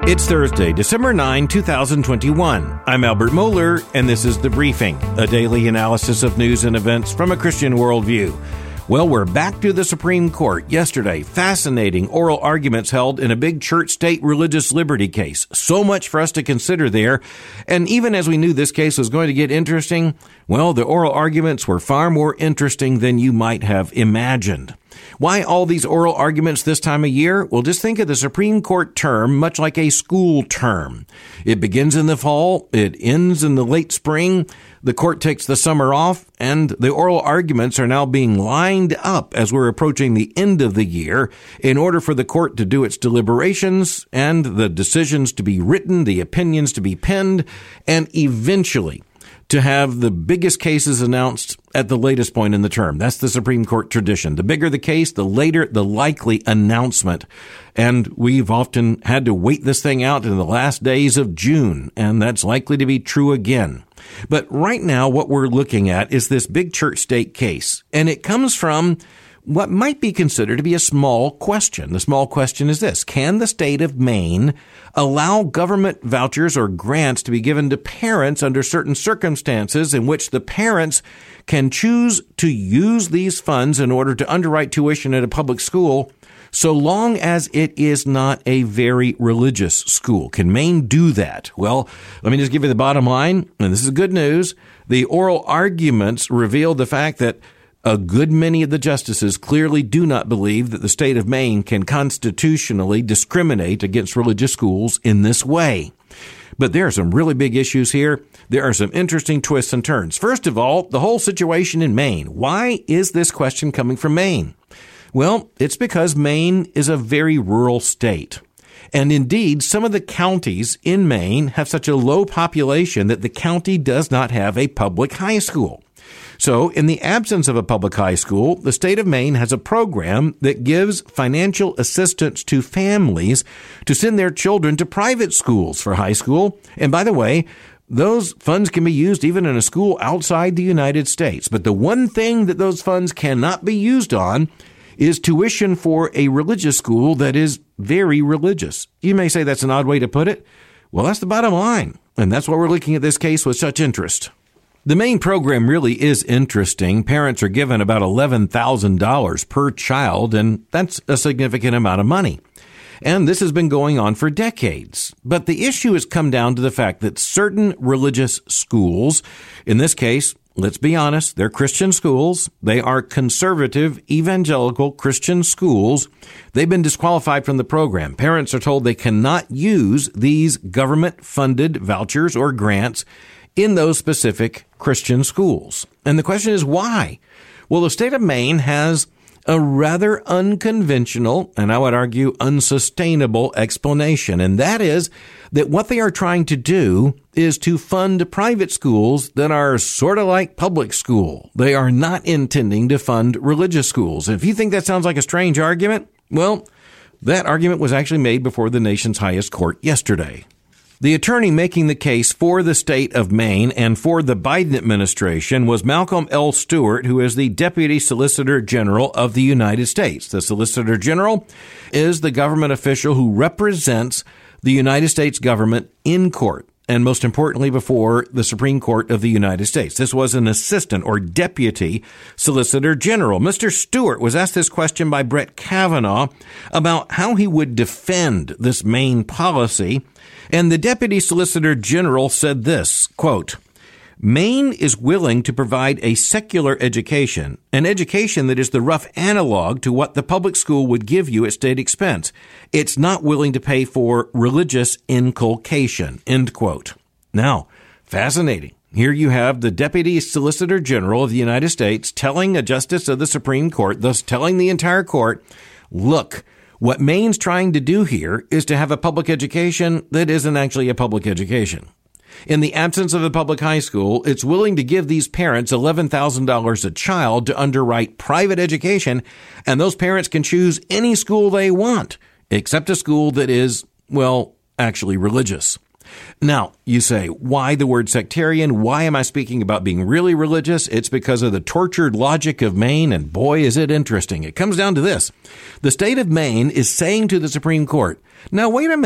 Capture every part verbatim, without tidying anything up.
It's Thursday, December ninth, twenty twenty-one. I'm Albert Mohler, and this is The Briefing, a daily analysis of news and events from a Christian worldview. Well, we're back to the Supreme Court. Yesterday, fascinating oral arguments held in a big church-state religious liberty case. So much for us to consider there. And even as we knew this case was going to get interesting, well, the oral arguments were far more interesting than you might have imagined. Why all these oral arguments this time of year? Well, just think of the Supreme Court term much like a school term. It begins in the fall, it ends in the late spring, the court takes the summer off, and the oral arguments are now being lined up as we're approaching the end of the year in order for the court to do its deliberations and the decisions to be written, the opinions to be penned, and eventually to have the biggest cases announced at the latest point in the term. That's the Supreme Court tradition. The bigger the case, the later the likely announcement. And we've often had to wait this thing out in the last days of June, and that's likely to be true again. But right now, what we're looking at is this big church-state case, and it comes from what might be considered to be a small question. The small question is this: can the state of Maine allow government vouchers or grants to be given to parents under certain circumstances in which the parents can choose to use these funds in order to underwrite tuition at a public school, so long as it is not a very religious school? Can Maine do that? Well, let me just give you the bottom line, and this is good news. The oral arguments reveal the fact that a good many of the justices clearly do not believe that the state of Maine can constitutionally discriminate against religious schools in this way. But there are some really big issues here. There are some interesting twists and turns. First of all, the whole situation in Maine. Why is this question coming from Maine? Well, it's because Maine is a very rural state. And indeed, some of the counties in Maine have such a low population that the county does not have a public high school. So, in the absence of a public high school, the state of Maine has a program that gives financial assistance to families to send their children to private schools for high school. And by the way, those funds can be used even in a school outside the United States. But the one thing that those funds cannot be used on is tuition for a religious school that is very religious. You may say that's an odd way to put it. Well, that's the bottom line. And that's why we're looking at this case with such interest. The Maine program really is interesting. Parents are given about eleven thousand dollars per child, and that's a significant amount of money. And this has been going on for decades. But the issue has come down to the fact that certain religious schools, in this case, let's be honest, they're Christian schools. They are conservative, evangelical Christian schools. They've been disqualified from the program. Parents are told they cannot use these government-funded vouchers or grants in those specific Christian schools. And the question is why? Well, the state of Maine has a rather unconventional, and I would argue unsustainable explanation. And that is that what they are trying to do is to fund private schools that are sort of like public school. They are not intending to fund religious schools. And if you think that sounds like a strange argument, well, that argument was actually made before the nation's highest court yesterday. The attorney making the case for the state of Maine and for the Biden administration was Malcolm L. Stewart, who is the Deputy Solicitor General of the United States. The Solicitor General is the government official who represents the United States government in court, and most importantly, before the Supreme Court of the United States. This was an assistant or deputy solicitor general. Mister Stewart was asked this question by Brett Kavanaugh about how he would defend this Maine policy. And the deputy solicitor general said this, quote, Maine is willing to provide a secular education, an education that is the rough analog to what the public school would give you at state expense. It's not willing to pay for religious inculcation, end quote. Now, fascinating. Here you have the Deputy Solicitor General of the United States telling a justice of the Supreme Court, thus telling the entire court, look, what Maine's trying to do here is to have a public education that isn't actually a public education. In the absence of a public high school, it's willing to give these parents eleven thousand dollars a child to underwrite private education, and those parents can choose any school they want, except a school that is, well, actually religious. Now, you say, why the word sectarian? Why am I speaking about being really religious? It's because of the tortured logic of Maine, and boy, is it interesting. It comes down to this. The state of Maine is saying to the Supreme Court, now, wait a minute.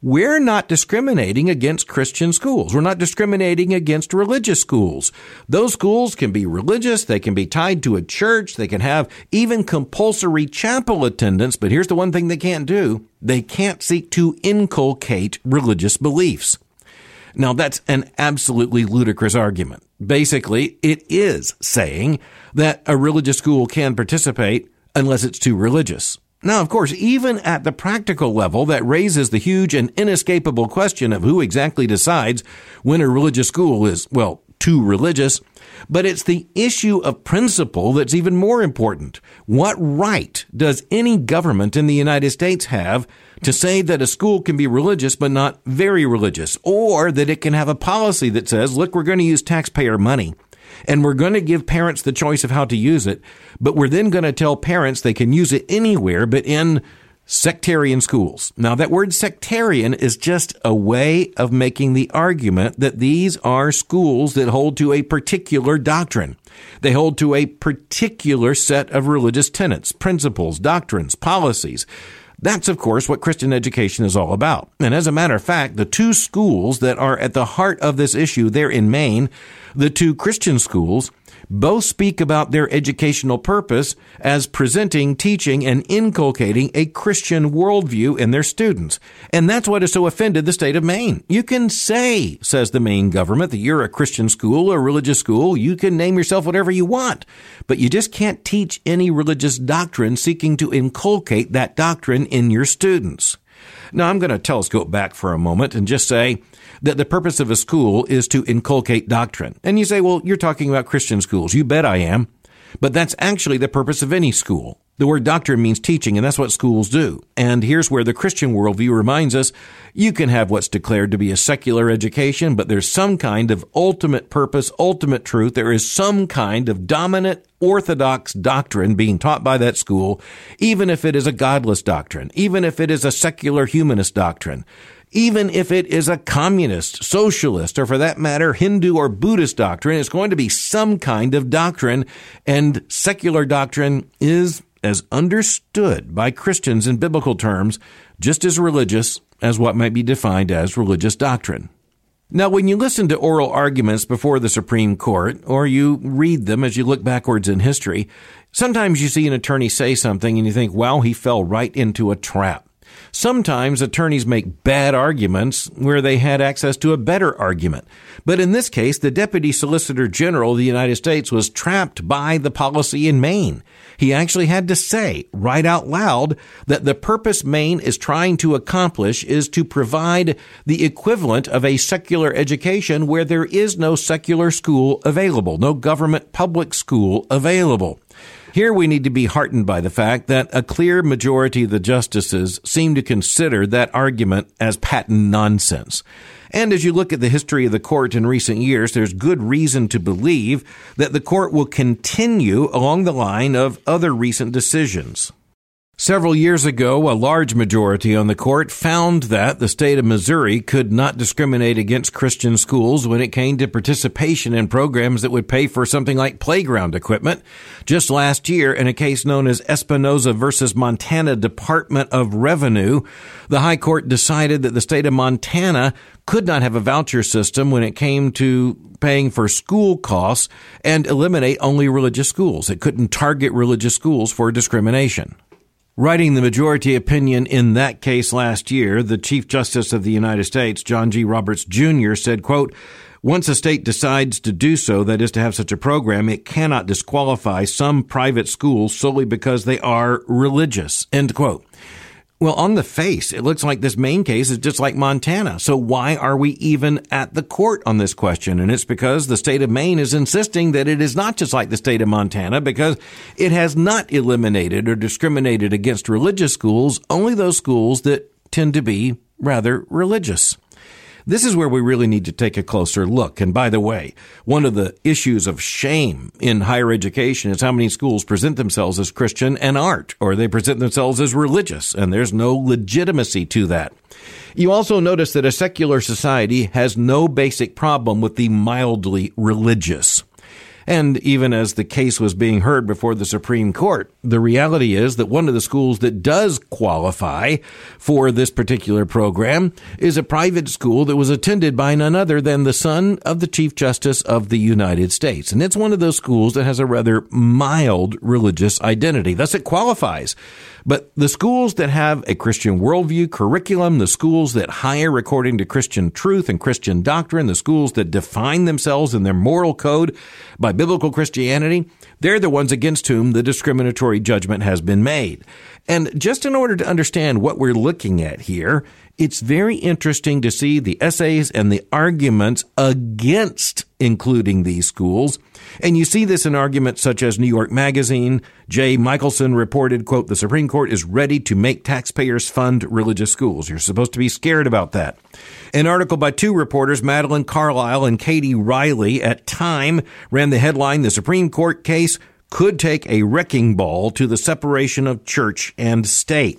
we're not discriminating against Christian schools. We're not discriminating against religious schools. Those schools can be religious. They can be tied to a church. They can have even compulsory chapel attendance. But here's the one thing they can't do. They can't seek to inculcate religious beliefs. Now, that's an absolutely ludicrous argument. Basically, it is saying that a religious school can participate unless it's too religious. Now, of course, even at the practical level, that raises the huge and inescapable question of who exactly decides when a religious school is, well, too religious. But it's the issue of principle that's even more important. What right does any government in the United States have to say that a school can be religious but not very religious, or that it can have a policy that says, look, we're going to use taxpayer money and we're going to give parents the choice of how to use it, but we're then going to tell parents they can use it anywhere but in sectarian schools. Now, that word sectarian is just a way of making the argument that these are schools that hold to a particular doctrine. They hold to a particular set of religious tenets, principles, doctrines, policies. That's, of course, what Christian education is all about. And as a matter of fact, the two schools that are at the heart of this issue there in Maine, the two Christian schools, both speak about their educational purpose as presenting, teaching, and inculcating a Christian worldview in their students. And that's what has so offended the state of Maine. You can say, says the Maine government, that you're a Christian school or religious school. You can name yourself whatever you want, but you just can't teach any religious doctrine seeking to inculcate that doctrine in your students. Now, I'm going to telescope back for a moment and just say that the purpose of a school is to inculcate doctrine. And you say, well, you're talking about Christian schools. You bet I am. But that's actually the purpose of any school. The word doctrine means teaching, and that's what schools do. And here's where the Christian worldview reminds us you can have what's declared to be a secular education, but there's some kind of ultimate purpose, ultimate truth. There is some kind of dominant orthodox doctrine being taught by that school, even if it is a godless doctrine, even if it is a secular humanist doctrine. Even if it is a communist, socialist, or for that matter, Hindu or Buddhist doctrine, it's going to be some kind of doctrine, and secular doctrine is, as understood by Christians in biblical terms, just as religious as what might be defined as religious doctrine. Now, when you listen to oral arguments before the Supreme Court, or you read them as you look backwards in history, sometimes you see an attorney say something and you think, wow, he fell right into a trap. Sometimes attorneys make bad arguments where they had access to a better argument. But in this case, the Deputy Solicitor General of the United States was trapped by the policy in Maine. He actually had to say right out loud that the purpose Maine is trying to accomplish is to provide the equivalent of a secular education where there is no secular school available, no government public school available. Here we need to be heartened by the fact that a clear majority of the justices seem to consider that argument as patent nonsense. And as you look at the history of the court in recent years, there's good reason to believe that the court will continue along the line of other recent decisions. Several years ago, a large majority on the court found that the state of Missouri could not discriminate against Christian schools when it came to participation in programs that would pay for something like playground equipment. Just last year, in a case known as Espinoza versus Montana Department of Revenue, the High Court decided that the state of Montana could not have a voucher system when it came to paying for school costs and eliminate only religious schools. It couldn't target religious schools for discrimination. Writing the majority opinion in that case last year, the Chief Justice of the United States, John G. Roberts, Junior, said, quote, once a state decides to do so, that is to have such a program, it cannot disqualify some private schools solely because they are religious, end quote. Well, on the face, it looks like this Maine case is just like Montana. So why are we even at the court on this question? And it's because the state of Maine is insisting that it is not just like the state of Montana because it has not eliminated or discriminated against religious schools, only those schools that tend to be rather religious. This is where we really need to take a closer look. And by the way, one of the issues of shame in higher education is how many schools present themselves as Christian and aren't, or they present themselves as religious, and there's no legitimacy to that. You also notice that a secular society has no basic problem with the mildly religious. And even as the case was being heard before the Supreme Court, the reality is that one of the schools that does qualify for this particular program is a private school that was attended by none other than the son of the Chief Justice of the United States. And it's one of those schools that has a rather mild religious identity. Thus, it qualifies. But the schools that have a Christian worldview curriculum, the schools that hire according to Christian truth and Christian doctrine, the schools that define themselves in their moral code by biblical Christianity, they're the ones against whom the discriminatory judgment has been made. And just in order to understand what we're looking at here, it's very interesting to see the essays and the arguments against including these schools. And you see this in arguments such as New York Magazine. Jay Michelson reported, quote, "The Supreme Court is ready to make taxpayers fund religious schools. You're supposed to be scared about that." An article by two reporters, Madeline Carlisle and Katie Riley, at Time ran the headline, "The Supreme Court case could take a wrecking ball to the separation of church and state."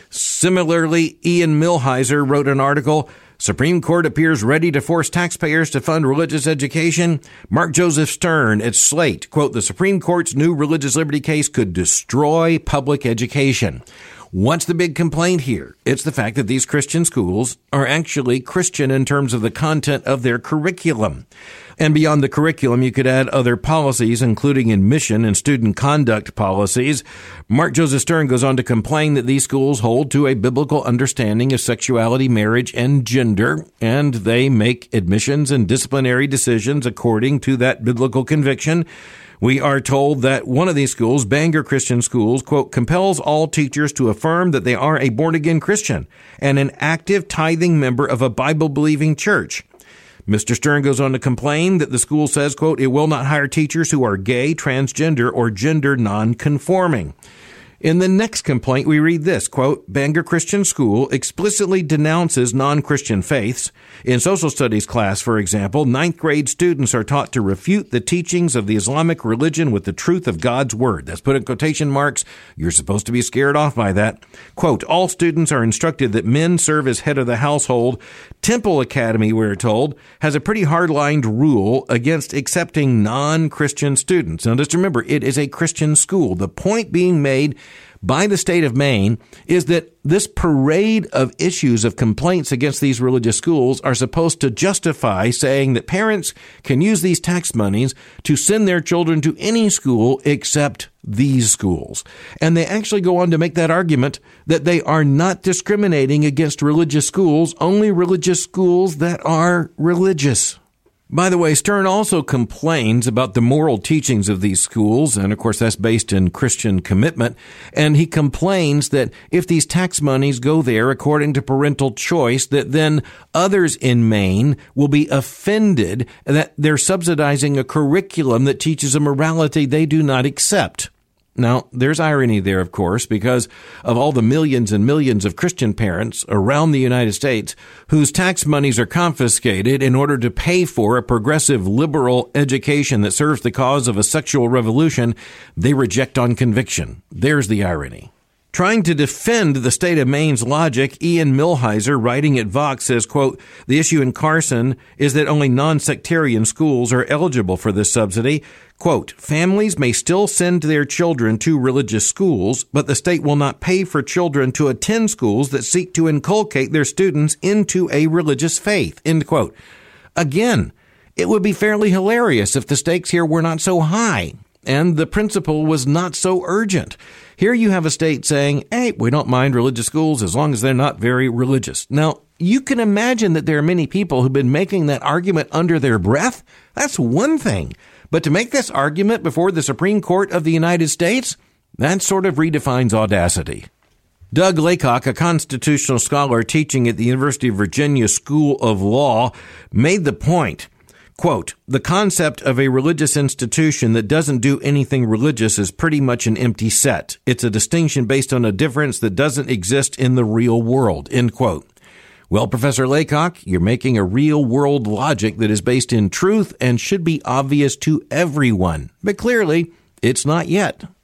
Similarly, Ian Millhiser wrote an article, "Supreme Court appears ready to force taxpayers to fund religious education." Mark Joseph Stern at Slate, quote, "The Supreme Court's new religious liberty case could destroy public education." What's the big complaint here? It's the fact that these Christian schools are actually Christian in terms of the content of their curriculum. And beyond the curriculum, you could add other policies, including admission and student conduct policies. Mark Joseph Stern goes on to complain that these schools hold to a biblical understanding of sexuality, marriage, and gender, and they make admissions and disciplinary decisions according to that biblical conviction. We are told that one of these schools, Bangor Christian Schools, quote, "compels all teachers to affirm that they are a born-again Christian and an active tithing member of a Bible-believing church." Mister Stern goes on to complain that the school says, quote, "it will not hire teachers who are gay, transgender, or gender non-conforming." In the next complaint, we read this, quote, "Bangor Christian School explicitly denounces non-Christian faiths. In social studies class, for example, ninth grade students are taught to refute the teachings of the Islamic religion with the truth of God's word." That's put in quotation marks. You're supposed to be scared off by that. Quote, "All students are instructed that men serve as head of the household. Temple Academy, we're told, has a pretty hard-lined rule against accepting non-Christian students." Now, just remember, it is a Christian school. The point being made by the state of Maine is that this parade of issues of complaints against these religious schools are supposed to justify saying that parents can use these tax monies to send their children to any school except these schools. And they actually go on to make that argument that they are not discriminating against religious schools, only religious schools that are religious. By the way, Stern also complains about the moral teachings of these schools, and of course that's based in Christian commitment, and he complains that if these tax monies go there according to parental choice, that then others in Maine will be offended that they're subsidizing a curriculum that teaches a morality they do not accept. Now, there's irony there, of course, because of all the millions and millions of Christian parents around the United States whose tax monies are confiscated in order to pay for a progressive liberal education that serves the cause of a sexual revolution, they reject on conviction. There's the irony. Trying to defend the state of Maine's logic, Ian Millhiser, writing at Vox, says, quote, "The issue in Carson is that only non-sectarian schools are eligible for this subsidy. Quote, families may still send their children to religious schools, but the state will not pay for children to attend schools that seek to inculcate their students into a religious faith." End quote. Again, it would be fairly hilarious if the stakes here were not so high and the principle was not so urgent. Here you have a state saying, hey, we don't mind religious schools as long as they're not very religious. Now, you can imagine that there are many people who've been making that argument under their breath. That's one thing. But to make this argument before the Supreme Court of the United States, that sort of redefines audacity. Doug Laycock, a constitutional scholar teaching at the University of Virginia School of Law, made the point, quote, "The concept of a religious institution that doesn't do anything religious is pretty much an empty set. It's a distinction based on a difference that doesn't exist in the real world," end quote. Well, Professor Laycock, you're making a real-world logic that is based in truth and should be obvious to everyone. But clearly, it's not yet.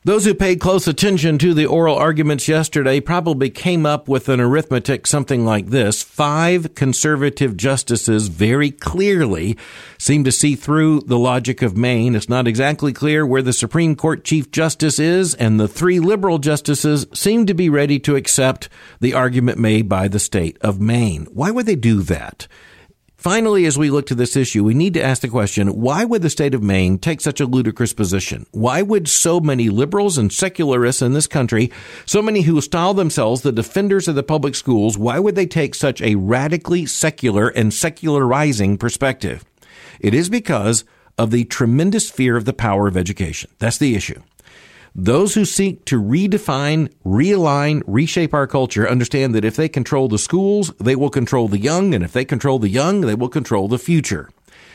Those who paid close attention to the oral arguments yesterday probably came up with an arithmetic something like this. Five conservative justices very clearly seem to see through the logic of Maine. It's not exactly clear where the Supreme Court Chief Justice is, and the three liberal justices seem to be ready to accept the argument made by the state of Maine. Why would they do that? Finally, as we look to this issue, we need to ask the question, why would the state of Maine take such a ludicrous position? Why would so many liberals and secularists in this country, so many who style themselves the defenders of the public schools, why would they take such a radically secular and secularizing perspective? It is because of the tremendous fear of the power of education. That's the issue. Those who seek to redefine, realign, reshape our culture understand that if they control the schools, they will control the young, and if they control the young, they will control the future.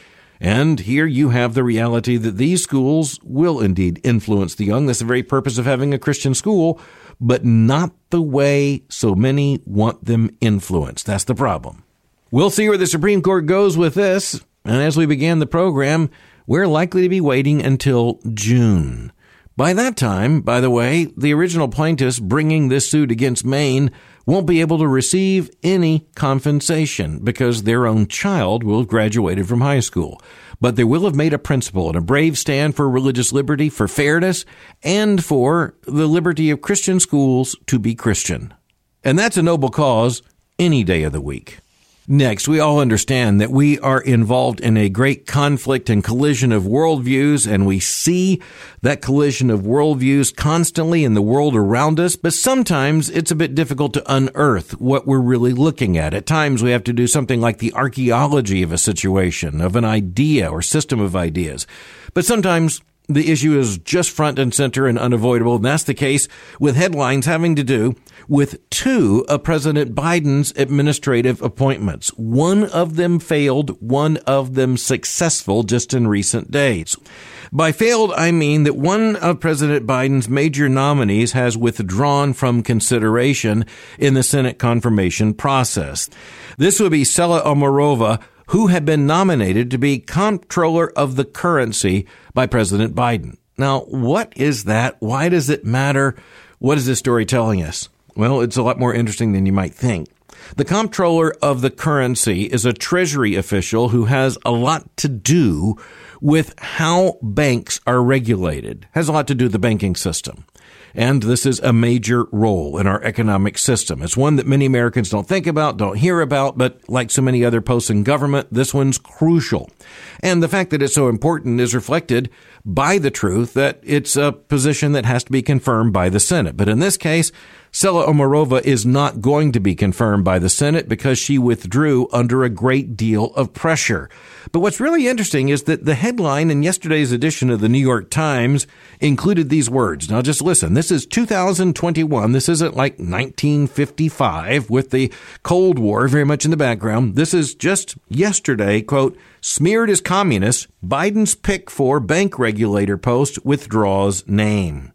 And here you have the reality that these schools will indeed influence the young. That's the very purpose of having a Christian school, but not the way so many want them influenced. That's the problem. We'll see where the Supreme Court goes with this, and as we began the program, we're likely to be waiting until June. By that time, by the way, the original plaintiffs bringing this suit against Maine won't be able to receive any compensation because their own child will have graduated from high school. But they will have made a principle and a brave stand for religious liberty, for fairness, and for the liberty of Christian schools to be Christian. And that's a noble cause any day of the week. Next, we all understand that we are involved in a great conflict and collision of worldviews, and we see that collision of worldviews constantly in the world around us, but sometimes it's a bit difficult to unearth what we're really looking at. At times, we have to do something like the archaeology of a situation, of an idea or system of ideas. But sometimes the issue is just front and center and unavoidable, and that's the case with headlines having to do with two of President Biden's administrative appointments. One of them failed, one of them successful just in recent days. By failed, I mean that one of President Biden's major nominees has withdrawn from consideration in the Senate confirmation process. This would be Sela Omarova, who had been nominated to be comptroller of the currency by President Biden. Now, what is that? Why does it matter? What is this story telling us? Well, it's a lot more interesting than you might think. The comptroller of the currency is a Treasury official who has a lot to do with how banks are regulated, has a lot to do with the banking system. And this is a major role in our economic system. It's one that many Americans don't think about, don't hear about, but like so many other posts in government, this one's crucial. And the fact that it's so important is reflected by the truth that it's a position that has to be confirmed by the Senate. But in this case, Sela Omarova is not going to be confirmed by the Senate because she withdrew under a great deal of pressure. But what's really interesting is that the headline in yesterday's edition of the New York Times included these words. Now just listen, this is two thousand twenty-one. This isn't like nineteen fifty-five with the Cold War very much in the background. This is just yesterday, quote, smeared as communist, Biden's pick for bank regulator post withdraws name.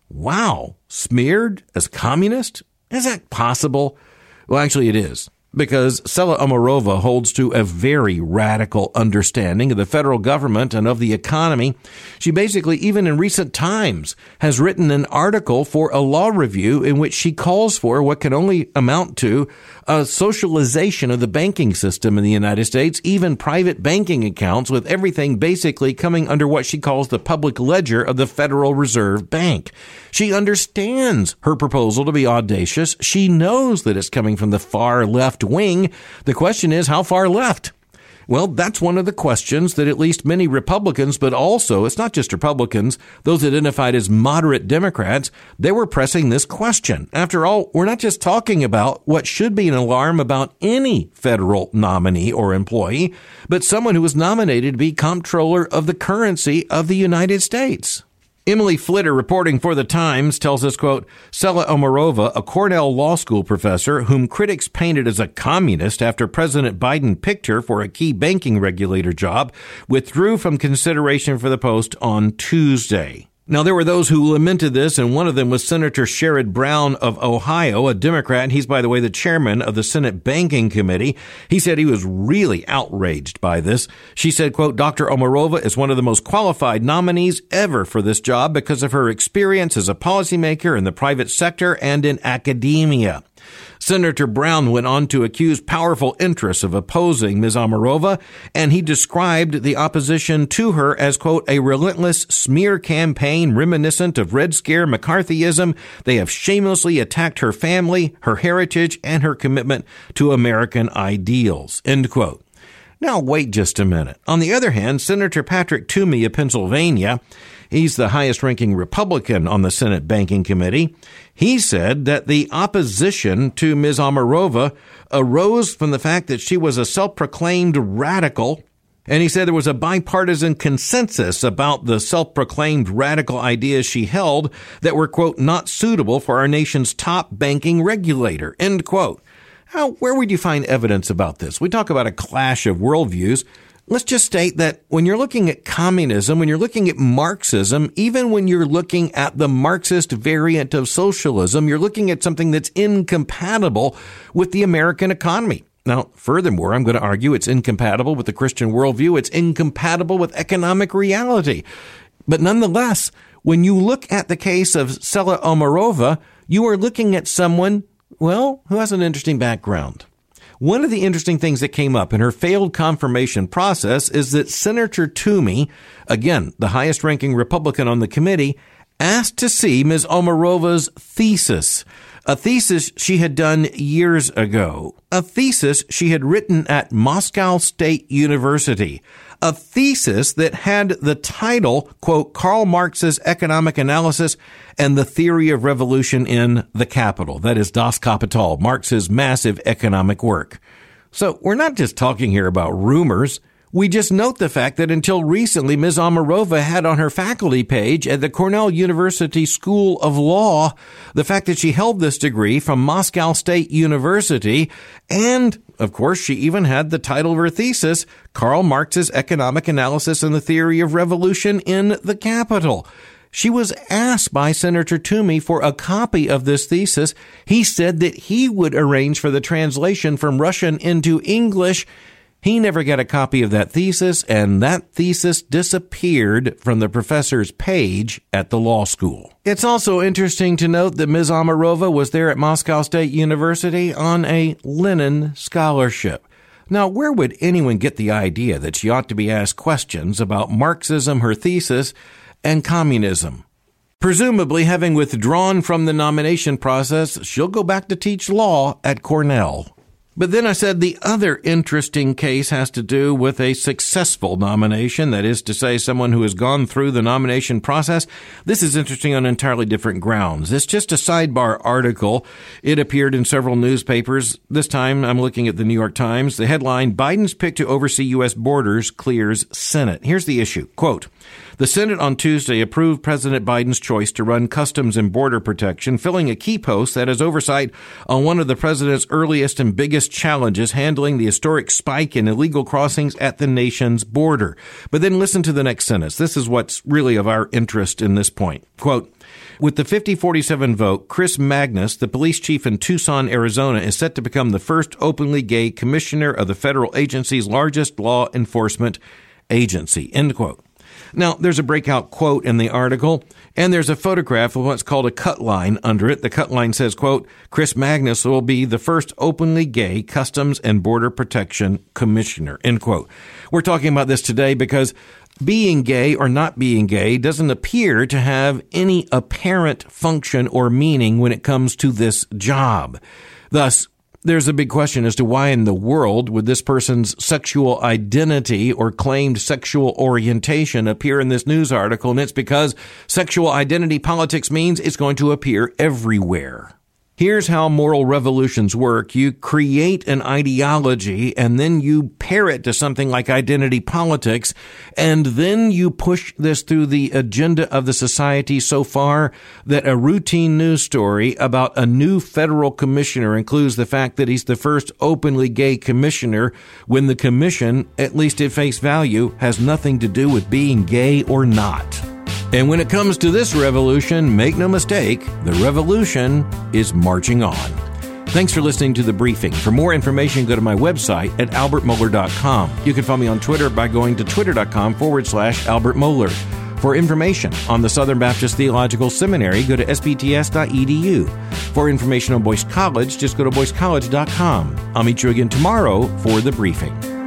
Wow, smeared as communist? Is that possible? Well, actually it is, because Sela Omarova holds to a very radical understanding of the federal government and of the economy. She basically, even in recent times, has written an article for a law review in which she calls for what can only amount to a socialization of the banking system in the United States, even private banking accounts, with everything basically coming under what she calls the public ledger of the Federal Reserve Bank. She understands her proposal to be audacious. She knows that it's coming from the far left wing. The question is, how far left? Well, that's one of the questions that at least many Republicans, but also, it's not just Republicans, those identified as moderate Democrats, they were pressing this question. After all, we're not just talking about what should be an alarm about any federal nominee or employee, but someone who was nominated to be comptroller of the currency of the United States. Emily Flitter, reporting for The Times, tells us, quote, Sela Omarova, a Cornell Law School professor whom critics painted as a communist after President Biden picked her for a key banking regulator job, withdrew from consideration for the post on Tuesday. Now, there were those who lamented this, and one of them was Senator Sherrod Brown of Ohio, a Democrat. He's, by the way, the chairman of the Senate Banking Committee. He said he was really outraged by this. She said, quote, Doctor Omarova is one of the most qualified nominees ever for this job because of her experience as a policymaker in the private sector and in academia. Senator Brown went on to accuse powerful interests of opposing Miz Omarova, and he described the opposition to her as, quote, a relentless smear campaign reminiscent of Red Scare McCarthyism. They have shamelessly attacked her family, her heritage, and her commitment to American ideals, end quote. Now, wait just a minute. On the other hand, Senator Patrick Toomey of Pennsylvania, he's the highest-ranking Republican on the Senate Banking Committee. He said that the opposition to Miz Omarova arose from the fact that she was a self-proclaimed radical, and he said there was a bipartisan consensus about the self-proclaimed radical ideas she held that were, quote, not suitable for our nation's top banking regulator, end quote. How, where would you find evidence about this? We talk about a clash of worldviews. Let's just state that when you're looking at communism, when you're looking at Marxism, even when you're looking at the Marxist variant of socialism, you're looking at something that's incompatible with the American economy. Now, furthermore, I'm going to argue it's incompatible with the Christian worldview. It's incompatible with economic reality. But nonetheless, when you look at the case of Sela Omarova, you are looking at someone, well, who has an interesting background. One of the interesting things that came up in her failed confirmation process is that Senator Toomey, again, the highest-ranking Republican on the committee, asked to see Miz Omarova's thesis, a thesis she had done years ago, a thesis she had written at Moscow State University, a thesis that had the title, quote, Karl Marx's Economic Analysis and the Theory of Revolution in the Capital. That is Das Kapital, Marx's massive economic work. So we're not just talking here about rumors. We just note the fact that until recently, Miz Omarova had on her faculty page at the Cornell University School of Law the fact that she held this degree from Moscow State University, and, of course, she even had the title of her thesis, Karl Marx's Economic Analysis and the Theory of Revolution in the Capital. She was asked by Senator Toomey for a copy of this thesis. He said that he would arrange for the translation from Russian into English. He never got a copy of that thesis, and that thesis disappeared from the professor's page at the law school. It's also interesting to note that Miz Omarova was there at Moscow State University on a Lenin scholarship. Now, where would anyone get the idea that she ought to be asked questions about Marxism, her thesis, and communism? Presumably, having withdrawn from the nomination process, she'll go back to teach law at Cornell. But then I said the other interesting case has to do with a successful nomination, that is to say, someone who has gone through the nomination process. This is interesting on entirely different grounds. It's just a sidebar article. It appeared in several newspapers. This time I'm looking at the New York Times. The headline, Biden's pick to oversee U S borders clears Senate. Here's the issue. Quote, the Senate on Tuesday approved President Biden's choice to run Customs and Border Protection, filling a key post that has oversight on one of the president's earliest and biggest challenges, handling the historic spike in illegal crossings at the nation's border. But then listen to the next sentence. This is what's really of our interest in this point. Quote, with the fifty forty-seven vote, Chris Magnus, the police chief in Tucson, Arizona, is set to become the first openly gay commissioner of the federal agency's largest law enforcement agency, end quote. Now, there's a breakout quote in the article, and there's a photograph of what's called a cut line under it. The cut line says, quote, Chris Magnus will be the first openly gay Customs and Border Protection Commissioner, end quote. We're talking about this today because being gay or not being gay doesn't appear to have any apparent function or meaning when it comes to this job. Thus, there's a big question as to why in the world would this person's sexual identity or claimed sexual orientation appear in this news article, and it's because sexual identity politics means it's going to appear everywhere. Here's how moral revolutions work. You create an ideology and then you pair it to something like identity politics, and then you push this through the agenda of the society so far that a routine news story about a new federal commissioner includes the fact that he's the first openly gay commissioner when the commission, at least at face value, has nothing to do with being gay or not. And when it comes to this revolution, make no mistake, the revolution is marching on. Thanks for listening to The Briefing. For more information, go to my website at albert mohler dot com. You can find me on Twitter by going to twitter.com forward slash Albert Mohler. For information on the Southern Baptist Theological Seminary, go to s b t s dot e d u. For information on Boyce College, just go to boyce college dot com. I'll meet you again tomorrow for The Briefing.